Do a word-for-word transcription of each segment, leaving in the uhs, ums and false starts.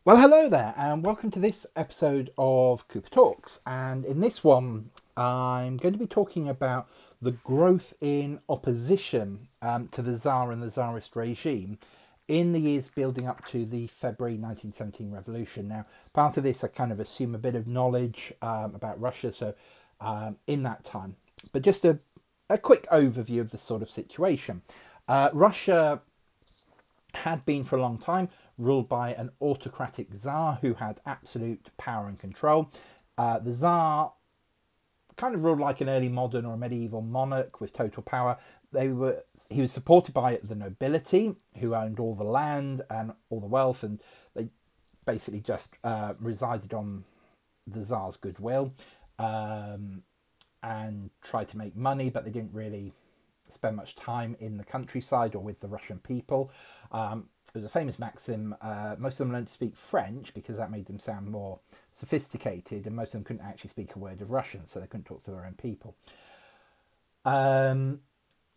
Well, hello there, and welcome to this episode of Cooper Talks. And in this one, I'm going to be talking about the growth in opposition um, to the Tsar and the Tsarist regime in the years building up to the February nineteen seventeen revolution. Now, part of this, I kind of assume a bit of knowledge um, about Russia, so um, in that time. But just a, a quick overview of the sort of situation. Uh, Russia had been for a long time ruled by an autocratic Tsar who had absolute power and control. Uh, the Tsar kind of ruled like an early modern or medieval monarch with total power. They were he was supported by the nobility who owned all the land and all the wealth, and they basically just uh, resided on the Tsar's goodwill um, and tried to make money, but they didn't really spend much time in the countryside or with the Russian people. Um, there's a famous maxim, uh, most of them learned to speak French because that made them sound more sophisticated, and most of them couldn't actually speak a word of Russian, so they couldn't talk to their own people. Um,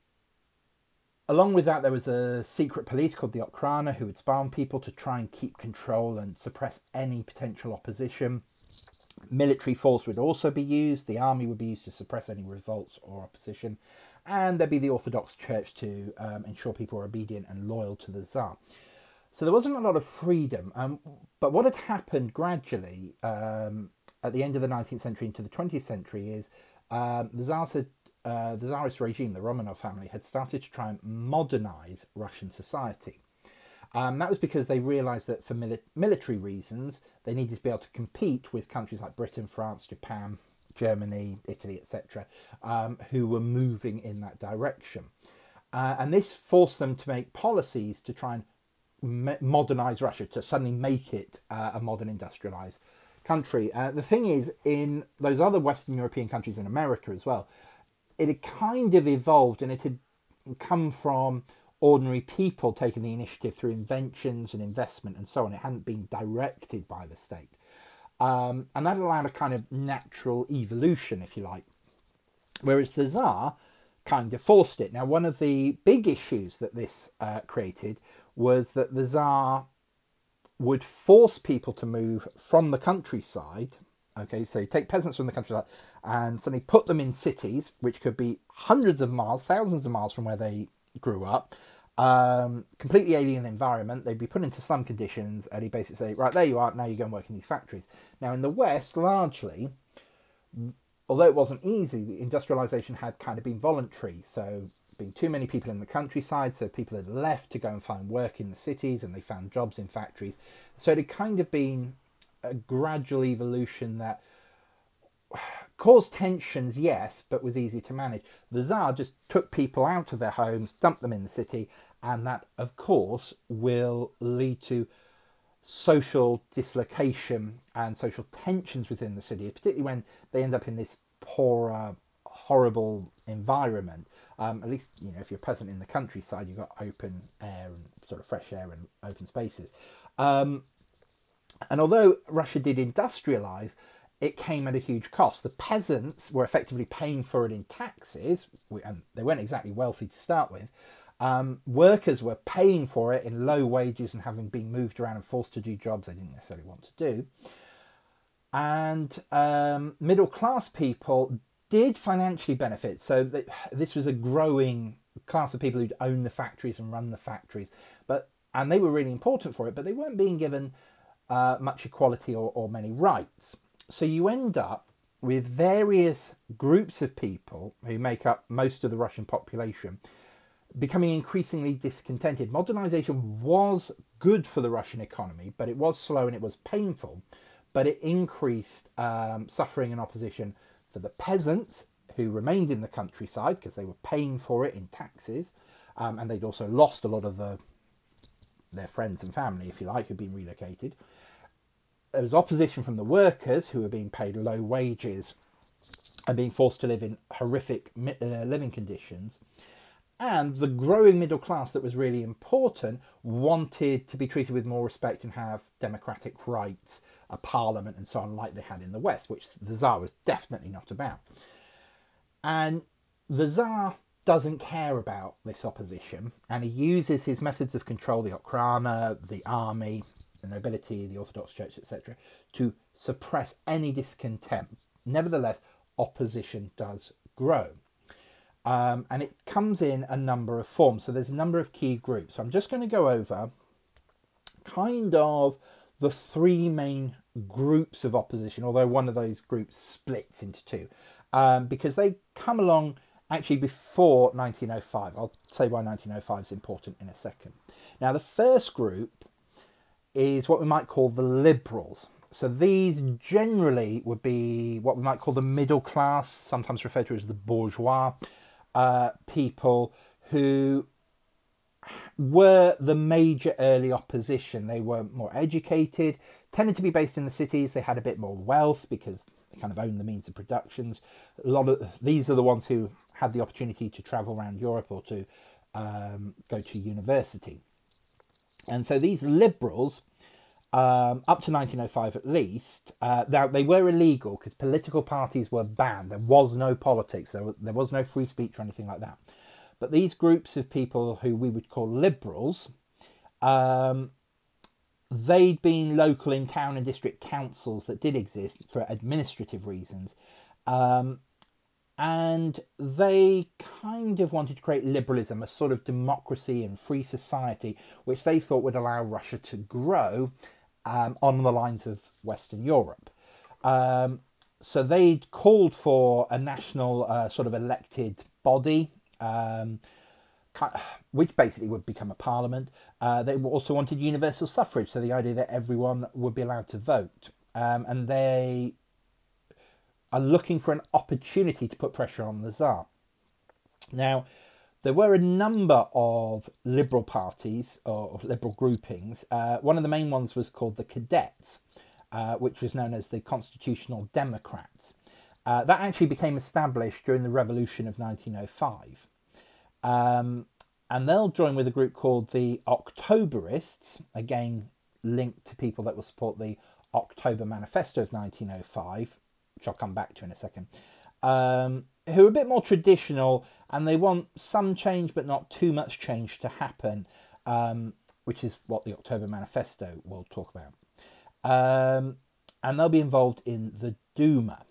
along with that, there was a secret police called the Okhrana who would spy on people to try and keep control and suppress any potential opposition. Military force would also be used. The army would be used to suppress any revolts or opposition. And there'd be the Orthodox Church to um, ensure people were obedient and loyal to the Tsar. So there wasn't a lot of freedom. Um, but what had happened gradually um, at the end of the nineteenth century into the twentieth century is um, the Tsar said, uh, the Tsarist regime, the Romanov family, had started to try and modernize Russian society. Um, that was because they realised that for mili- military reasons, they needed to be able to compete with countries like Britain, France, Japan, Germany, Italy, et cetera, um, who were moving in that direction. Uh, and this forced them to make policies to try and me- modernise Russia, to suddenly make it uh, a modern industrialised country. Uh, the thing is, in those other Western European countries, in America as well, it had kind of evolved, and it had come from ordinary people taking the initiative through inventions and investment and so on. It hadn't been directed by the state. Um, and that allowed a kind of natural evolution, if you like. Whereas the Tsar kind of forced it. Now, one of the big issues that this uh, created was that the Tsar would force people to move from the countryside. Okay, so you take peasants from the countryside and suddenly put them in cities, which could be hundreds of miles, thousands of miles from where they grew up, um, completely alien environment. They'd be put into slum conditions, and he'd basically say, right, there you are, now you go and work in these factories. Now, in the West, largely, although it wasn't easy, industrialisation had kind of been voluntary. So, being too many people in the countryside, so people had left to go and find work in the cities, and they found jobs in factories. So, it had kind of been a gradual evolution that caused tensions, yes, but was easy to manage. The Tsar just took people out of their homes, dumped them in the city, and that, of course, will lead to social dislocation and social tensions within the city, particularly when they end up in this poorer, horrible environment. Um, at least, you know, if you're present in the countryside, you've got open air and sort of fresh air and open spaces. Um, and although Russia did industrialize, it came at a huge cost. The peasants were effectively paying for it in taxes, and they weren't exactly wealthy to start with. Um, workers were paying for it in low wages and having been moved around and forced to do jobs they didn't necessarily want to do. And um, middle class people did financially benefit. So that, this was a growing class of people who'd own the factories and run the factories, but and they were really important for it, but they weren't being given uh, much equality or, or many rights. So you end up with various groups of people who make up most of the Russian population becoming increasingly discontented. Modernization was good for the Russian economy, but it was slow and it was painful. But it increased um, suffering and opposition for the peasants who remained in the countryside because they were paying for it in taxes, um, and they'd also lost a lot of the, their friends and family, if you like, who'd been relocated. There was opposition from the workers who were being paid low wages and being forced to live in horrific uh, living conditions. And the growing middle class that was really important wanted to be treated with more respect and have democratic rights, a parliament and so on, like they had in the West, which the Tsar was definitely not about. And the Tsar doesn't care about this opposition, and he uses his methods of control, the Okhrana, the army, the nobility, the Orthodox Church, et cetera, to suppress any discontent. Nevertheless, opposition does grow. Um, and it comes in a number of forms. So there's a number of key groups. So I'm just going to go over kind of the three main groups of opposition, although one of those groups splits into two, um, because they come along actually before nineteen oh five. I'll say why nineteen oh five is important in a second. Now, the first group is what we might call the liberals. So these generally would be what we might call the middle class, sometimes referred to as the bourgeois, uh, people who were the major early opposition. They were more educated, tended to be based in the cities. They had a bit more wealth because they kind of owned the means of productions. A lot of these are the ones who had the opportunity to travel around Europe or to um, go to university. And so these liberals, um, up to nineteen oh five at least, uh, now they were illegal because political parties were banned. There was no politics. There was, there was no free speech or anything like that. But these groups of people who we would call liberals, um, they'd been local in town and district councils that did exist for administrative reasons. Um, and they kind of wanted to create liberalism, a sort of democracy and free society, which they thought would allow Russia to grow um, on the lines of Western Europe. Um, so they'd called for a national uh, sort of elected body, Um, which basically would become a parliament. Uh, they also wanted universal suffrage, so the idea that everyone would be allowed to vote. Um, and they are looking for an opportunity to put pressure on the Tsar. Now, there were a number of liberal parties or liberal groupings. Uh, one of the main ones was called the Cadets, uh, which was known as the Constitutional Democrats. Uh, that actually became established during the Revolution of nineteen oh five. Um, and they'll join with a group called the Octoberists, again linked to people that will support the October Manifesto of nineteen oh five, which I'll come back to in a second, um, who are a bit more traditional, and they want some change but not too much change to happen, um, which is what the October Manifesto will talk about. Um, and they'll be involved in the Duma.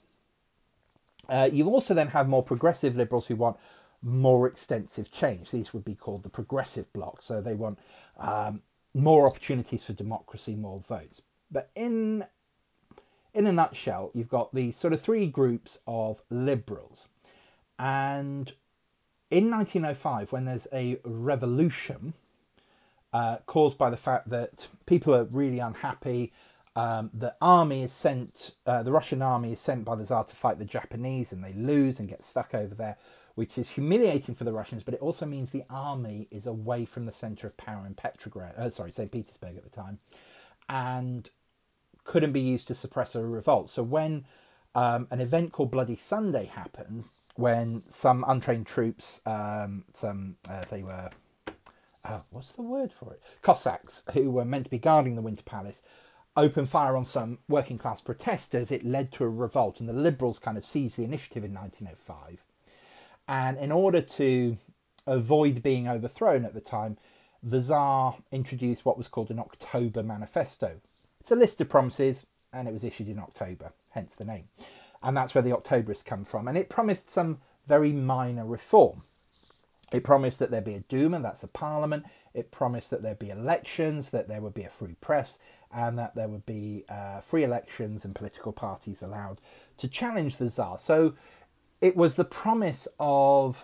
Uh, you also then have more progressive liberals who want more extensive change. These would be called the progressive bloc. So they want um, more opportunities for democracy, more votes. But in in a nutshell, you've got these sort of three groups of liberals. And in nineteen oh five, when there's a revolution uh, caused by the fact that people are really unhappy, um, the army is sent, uh, the Russian army is sent by the Tsar to fight the Japanese, and they lose and get stuck over there, which is humiliating for the Russians, but it also means the army is away from the centre of power in Petrograd, uh, sorry, Saint Petersburg at the time, and couldn't be used to suppress a revolt. So when um, an event called Bloody Sunday happened, when some untrained troops, um, some, uh, they were, uh, what's the word for it? Cossacks, who were meant to be guarding the Winter Palace, opened fire on some working class protesters, it led to a revolt, and the liberals kind of seized the initiative in nineteen oh five. And in order to avoid being overthrown at the time, the Tsar introduced what was called an October Manifesto. It's a list of promises, and it was issued in October, hence the name. And that's where the Octoberists come from. And it promised some very minor reform. It promised that there'd be a Duma, that's a parliament. It promised that there'd be elections, that there would be a free press, and that there would be uh, free elections and political parties allowed to challenge the Tsar. So it was the promise of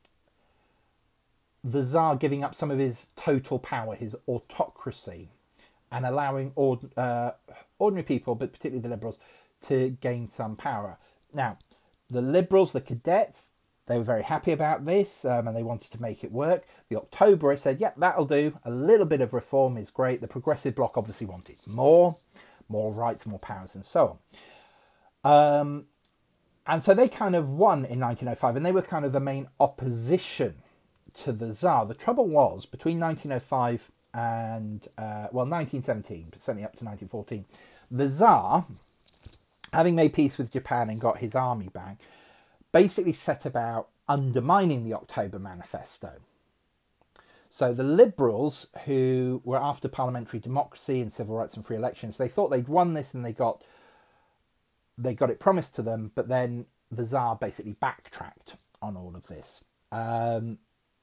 the Tsar giving up some of his total power, his autocracy, and allowing ord uh, ordinary people, but particularly the liberals, to gain some power. Now, the liberals, the cadets, they were very happy about this, um, and they wanted to make it work. The Octoberists said, yep, that'll do. A little bit of reform is great. The progressive bloc obviously wanted more, more rights, more powers, and so on. Um, and so they kind of won in nineteen oh five, and they were kind of the main opposition to the Tsar. The trouble was, between nineteen oh five and, uh, well, nineteen seventeen, but certainly up to nineteen fourteen, the Tsar, having made peace with Japan and got his army back, basically set about undermining the October Manifesto. So the Liberals, who were after parliamentary democracy and civil rights and free elections, they thought they'd won this and they got they got it promised to them, but then the Tsar basically backtracked on all of this. Um,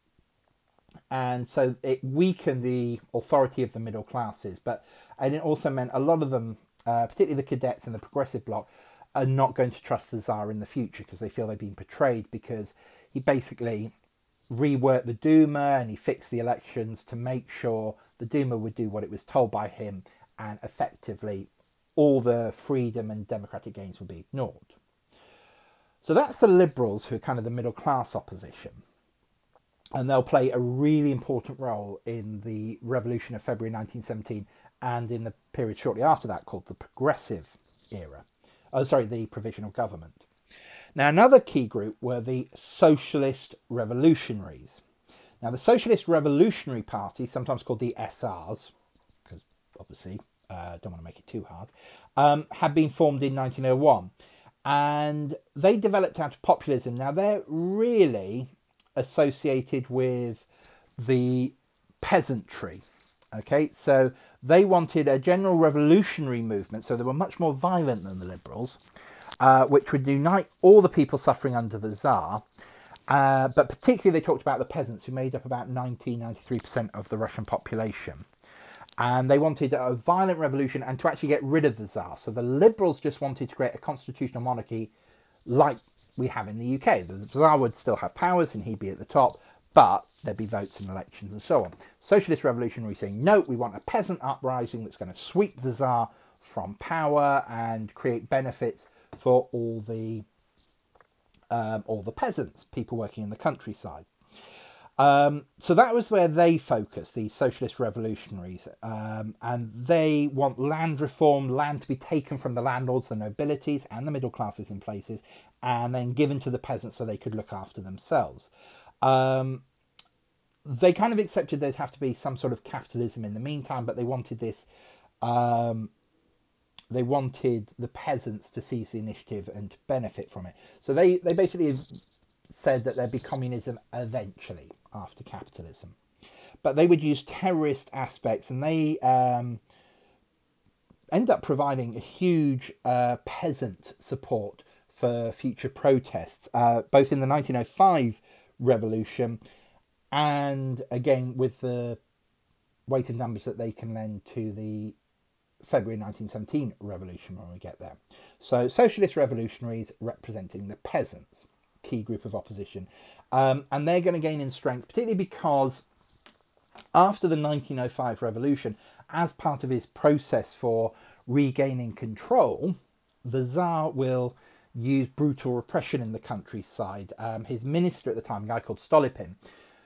and so it weakened the authority of the middle classes, but and it also meant a lot of them, uh, particularly the cadets and the progressive bloc, are not going to trust the Tsar in the future because they feel they've been betrayed, because he basically reworked the Duma and he fixed the elections to make sure the Duma would do what it was told by him, and effectively all the freedom and democratic gains would be ignored. So that's the Liberals, who are kind of the middle class opposition. And they'll play a really important role in the revolution of February nineteen seventeen and in the period shortly after that called the Progressive Era. Oh, sorry, the Provisional Government. Now, another key group were the Socialist Revolutionaries. Now, the Socialist Revolutionary Party, sometimes called the S Rs, because obviously uh, don't want to make it too hard, um, had been formed in nineteen oh one. And they developed out of populism. Now, they're really associated with the peasantry. Okay, so they wanted a general revolutionary movement, so they were much more violent than the Liberals, uh, which would unite all the people suffering under the Tsar. Uh, but particularly they talked about the peasants, who made up about ninety, ninety-three percent of the Russian population. And they wanted a violent revolution and to actually get rid of the Tsar. So the Liberals just wanted to create a constitutional monarchy like we have in the U K. The Tsar would still have powers and he'd be at the top, but there'd be votes and elections and so on. Socialist Revolutionaries saying, no, we want a peasant uprising that's going to sweep the Tsar from power and create benefits for all the um, all the peasants, people working in the countryside. Um, so that was where they focused, the Socialist Revolutionaries, um, and they want land reform, land to be taken from the landlords, the nobilities and the middle classes in places, and then given to the peasants so they could look after themselves. Um, they kind of accepted there'd have to be some sort of capitalism in the meantime, but they wanted this, um, they wanted the peasants to seize the initiative and to benefit from it. So they, they basically said that there'd be communism eventually after capitalism, but they would use terrorist aspects, and they um, end up providing a huge uh, peasant support for future protests, uh, both in the nineteen oh five revolution and again with the weight of numbers that they can lend to the February nineteen seventeen revolution when we get there. So socialist revolutionaries representing the peasants, key group of opposition, um, and they're going to gain in strength, particularly because after the nineteen oh five revolution, as part of his process for regaining control, the Tsar will use brutal repression in the countryside. Um, his minister at the time, a guy called Stolypin,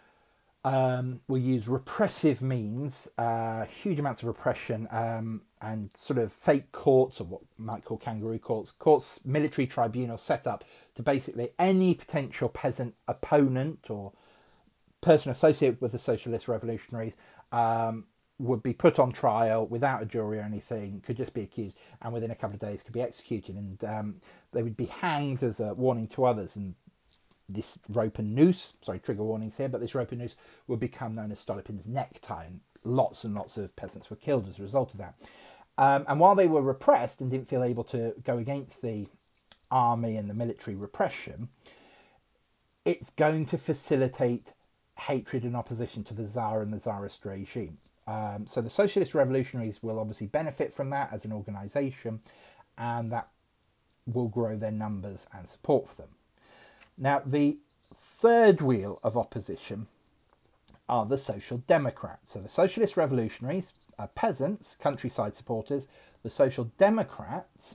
um, will use repressive means, uh, huge amounts of repression, um, and sort of fake courts, or what you might call kangaroo courts, courts, military tribunals set up to basically any potential peasant opponent or person associated with the socialist revolutionaries um, would be put on trial without a jury or anything, could just be accused, and within a couple of days could be executed, and um, they would be hanged as a warning to others. And this rope and noose, sorry, trigger warnings here, but this rope and noose would become known as Stolypin's necktie, and lots and lots of peasants were killed as a result of that. Um, and while they were repressed and didn't feel able to go against the army and the military repression, it's going to facilitate hatred and opposition to the Tsar and the Tsarist regime. Um, so the socialist revolutionaries will obviously benefit from that as an organisation, and that will grow their numbers and support for them. Now, the third wheel of opposition are the Social Democrats. So the socialist revolutionaries are peasants, countryside supporters. The Social Democrats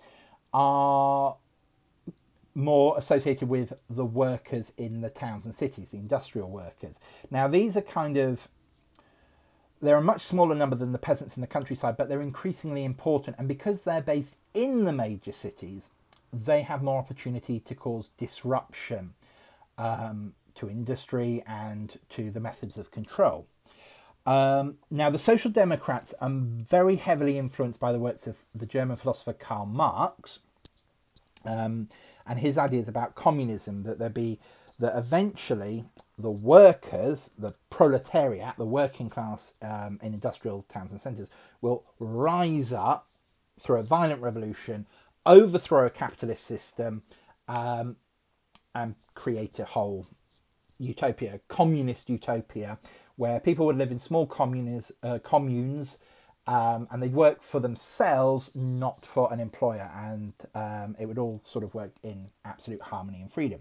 are more associated with the workers in the towns and cities, the industrial workers. Now, these are kind of, they're a much smaller number than the peasants in the countryside, but they're increasingly important. And because they're based in the major cities, they have more opportunity to cause disruption um, to industry and to the methods of control. Um, now, the Social Democrats are very heavily influenced by the works of the German philosopher Karl Marx, um, and his ideas about communism, that there be, that eventually the workers, the proletariat, the working class um, in industrial towns and centres, will rise up through a violent revolution, overthrow a capitalist system, um, and create a whole utopia, communist utopia, where people would live in small communes, uh, communes um, and they'd work for themselves, not for an employer, and um, it would all sort of work in absolute harmony and freedom.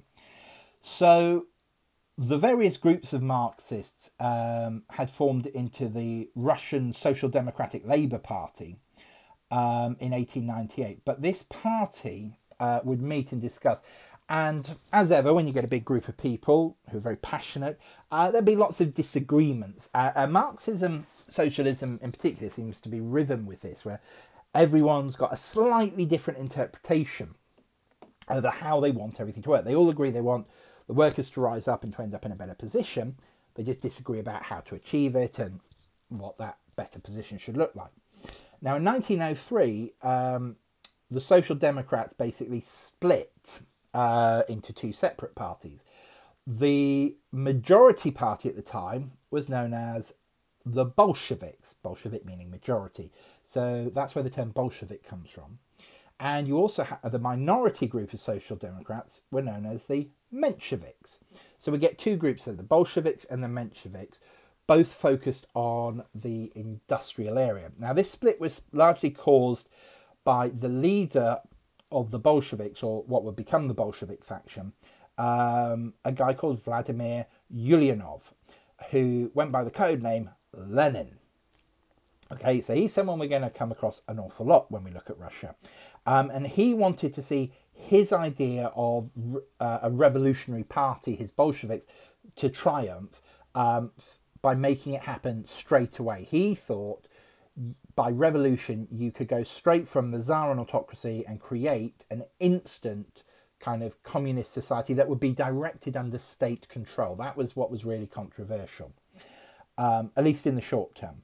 So the various groups of Marxists um, had formed into the Russian Social Democratic Labour Party um, in eighteen ninety-eight. But this party uh, would meet and discuss. And as ever, when you get a big group of people who are very passionate, uh, there'd be lots of disagreements. Uh, uh, Marxism, socialism in particular, seems to be riven with this, where everyone's got a slightly different interpretation over how they want everything to work. They all agree they want the workers to rise up and to end up in a better position. They just disagree about how to achieve it and what that better position should look like. Now, in nineteen oh three, um, the Social Democrats basically split uh, into two separate parties. The majority party at the time was known as the Bolsheviks, Bolshevik meaning majority. So that's where the term Bolshevik comes from. And you also have the minority group of Social Democrats were known as the Mensheviks. So we get two groups there, the Bolsheviks and the Mensheviks, both focused on the industrial area. Now, this split was largely caused by the leader of the Bolsheviks, or what would become the Bolshevik faction, um, a guy called Vladimir Ulyanov, who went by the code name Lenin. Okay, so he's someone we're going to come across an awful lot when we look at Russia. Um, and he wanted to see his idea of uh, a revolutionary party, his Bolsheviks, to triumph um, by making it happen straight away. He thought by revolution you could go straight from the Tsar autocracy and create an instant kind of communist society that would be directed under state control. That was what was really controversial, um, at least in the short term.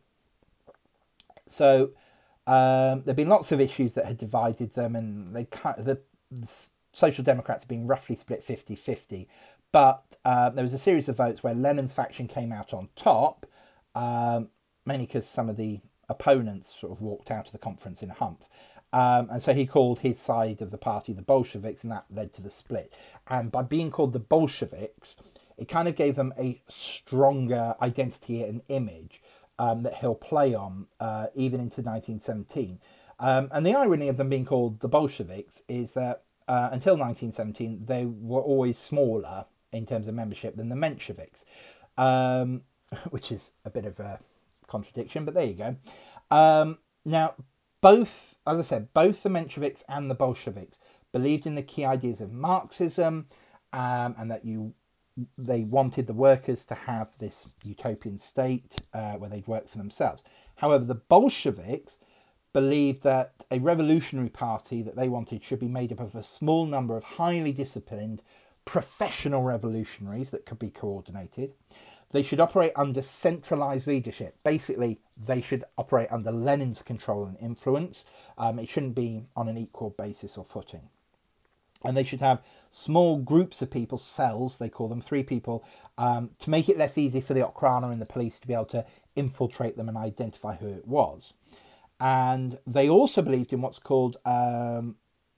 So um, there have been lots of issues that had divided them, and they the, the Social Democrats have been roughly split fifty-fifty. But uh, there was a series of votes where Lenin's faction came out on top, um, mainly because some of the opponents sort of walked out of the conference in a humph. Um, and so he called his side of the party the Bolsheviks, and that led to the split. And by being called the Bolsheviks, it kind of gave them a stronger identity and image um, that he'll play on uh, even into nineteen seventeen. Um, and the irony of them being called the Bolsheviks is that uh, until nineteen seventeen, they were always smaller in terms of membership than the Mensheviks, um, which is a bit of a contradiction, but there you go. Um, now, both, as I said, both the Mensheviks and the Bolsheviks believed in the key ideas of Marxism, um, and that you they wanted the workers to have this utopian state uh, where they'd work for themselves. However, the Bolsheviks believed that a revolutionary party that they wanted should be made up of a small number of highly disciplined professional revolutionaries that could be coordinated. They should operate under centralized leadership. Basically, they should operate under Lenin's control and influence. Um, it shouldn't be on an equal basis or footing. And they should have small groups of people, cells, they call them, three people, um, to make it less easy for the Okhrana and the police to be able to infiltrate them and identify who it was. And they also believed in what's called um,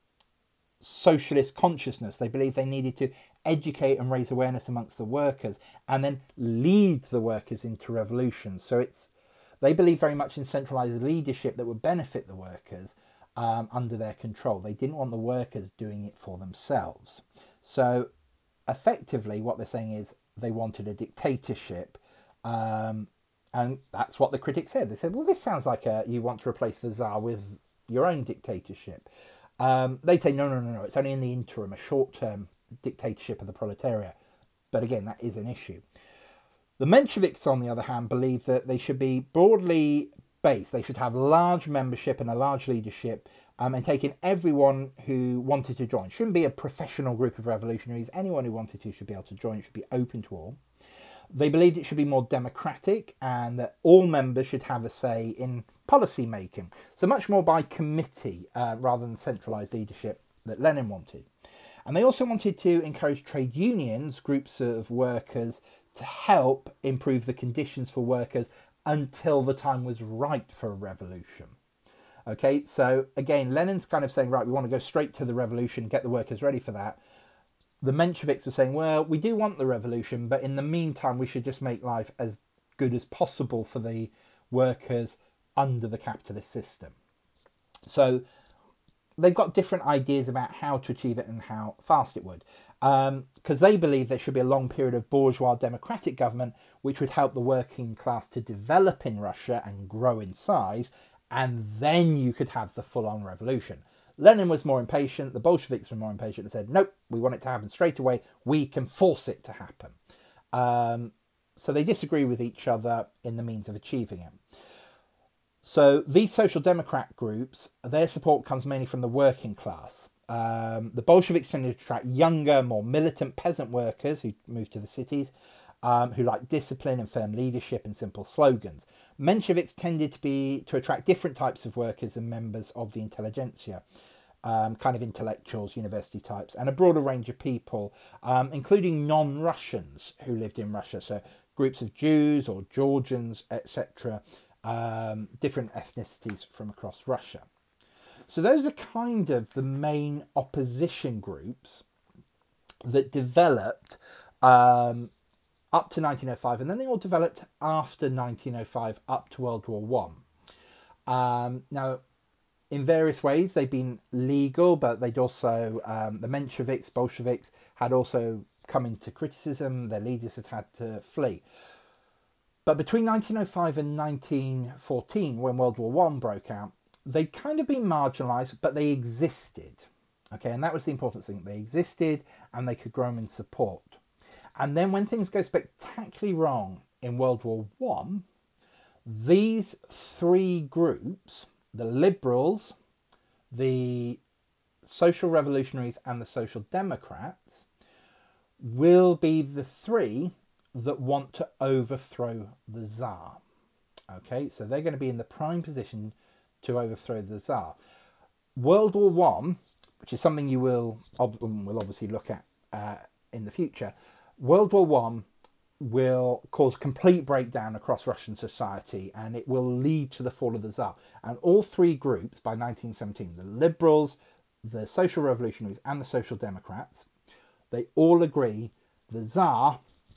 socialist consciousness. They believed they needed to educate and raise awareness amongst the workers and then lead the workers into revolution. So it's they believe very much in centralized leadership that would benefit the workers um, under their control. They didn't want the workers doing it for themselves. So effectively what they're saying is they wanted a dictatorship, um, and that's what the critics said. They said, well, this sounds like a, you want to replace the Tsar with your own dictatorship. Um, they say, no, no, no, no, it's only in the interim, a short-term dictatorship of the proletariat. But again, that is an issue. The Mensheviks, on the other hand, believe that they should be broadly based. They should have large membership and a large leadership, um, and take in everyone who wanted to join. It shouldn't be a professional group of revolutionaries. Anyone who wanted to should be able to join. It should be open to all. They believed it should be more democratic and that all members should have a say in policy making. So much more by committee uh, rather than centralised leadership that Lenin wanted. And they also wanted to encourage trade unions, groups of workers, to help improve the conditions for workers until the time was right for a revolution. Okay, so again, Lenin's kind of saying, right, we want to go straight to the revolution, get the workers ready for that. The Mensheviks are saying, well, we do want the revolution, but in the meantime, we should just make life as good as possible for the workers under the capitalist system. So they've got different ideas about how to achieve it and how fast it would. Because um, they believe there should be a long period of bourgeois democratic government, which would help the working class to develop in Russia and grow in size, and then you could have the full-on revolution. Lenin was more impatient, the Bolsheviks were more impatient and said, nope, we want it to happen straight away, we can force it to happen. Um, so they disagree with each other in the means of achieving it. So these social democrat groups, their support comes mainly from the working class. Um, the Bolsheviks tended to attract younger, more militant peasant workers who moved to the cities, um, who liked discipline and firm leadership and simple slogans. Mensheviks tended to be to attract different types of workers and members of the intelligentsia, um, kind of intellectuals, university types, and a broader range of people, um, including non-Russians who lived in Russia, so groups of Jews or Georgians, et cetera, um, different ethnicities from across Russia. So those are kind of the main opposition groups that developed um, up to nineteen oh five, and then they all developed after nineteen oh five up to World War One. Um, now, in various ways, they've been legal, but they'd also, um, the Mensheviks, Bolsheviks, had also come into criticism. Their leaders had had to flee. But between nineteen oh five and nineteen fourteen, when World War One broke out, they'd kind of been marginalised, but they existed. Okay, and that was the important thing. They existed and they could grow in support. And then when things go spectacularly wrong in World War One, these three groups, the liberals, the social revolutionaries and the social democrats, will be the three that want to overthrow the Tsar. Okay, so they're going to be in the prime position to overthrow the Tsar. World War One, which is something you will, will obviously look at uh, in the future, World War One will cause complete breakdown across Russian society, and it will lead to the fall of the Tsar. And all three groups by nineteen seventeen, the liberals, the social revolutionaries and the social democrats, they all agree the Tsar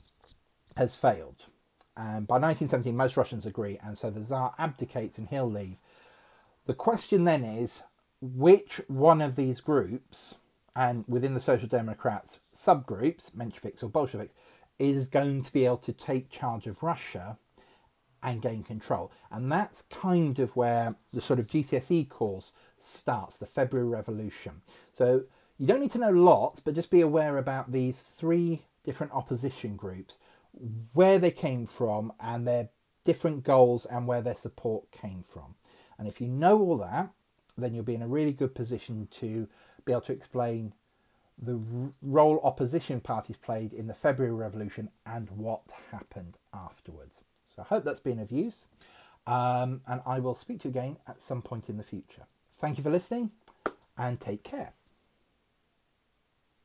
has failed. And by nineteen seventeen, most Russians agree, and so the Tsar abdicates and he'll leave. The question then is, which one of these groups, and within the Social Democrats subgroups, Mensheviks or Bolsheviks, is going to be able to take charge of Russia and gain control? And that's kind of where the sort of G C S E course starts, the February Revolution. So you don't need to know lots, but just be aware about these three different opposition groups, where they came from and their different goals and where their support came from. And if you know all that, then you'll be in a really good position to be able to explain the role opposition parties played in the February Revolution and what happened afterwards. So I hope that's been of use, um, and I will speak to you again at some point in the future. Thank you for listening, and take care.